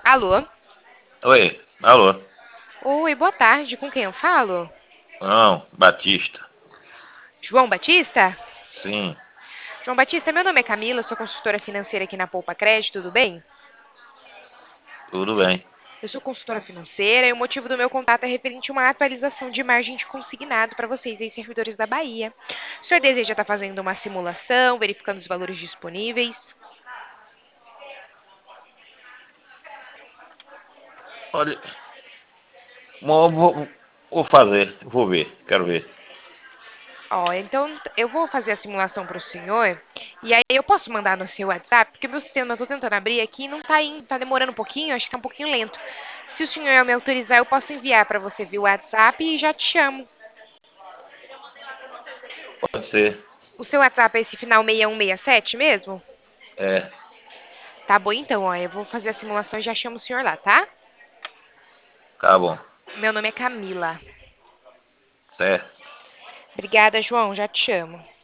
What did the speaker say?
Alô? Oi, alô? Oi, boa tarde. Com quem eu falo? Não, Batista. João Batista? Sim, João Batista, meu nome é Camila, sou consultora financeira aqui na Poupa Crédito, tudo bem? tudo bem. Eu sou consultora financeira e o motivo do meu contato é referente a uma atualização de margem de consignado para vocês aí, servidores da Bahia. O senhor deseja estar fazendo uma simulação, verificando os valores disponíveis? Olha, vou fazer, vou ver, quero ver. Ó, então eu vou fazer a simulação para o senhor e aí eu posso mandar no seu WhatsApp, porque meu sistema eu tô tentando abrir aqui e não tá indo, tá demorando um pouquinho, acho que tá um pouquinho lento. Se o senhor me autorizar, eu posso enviar para você via WhatsApp e já te chamo. Pode ser, O seu WhatsApp é esse final 6167 mesmo? é, Tá bom então, ó, eu vou fazer a simulação e já chamo o senhor lá, tá? tá bom, Meu nome é Camila. certo. Obrigada, João, já te chamo.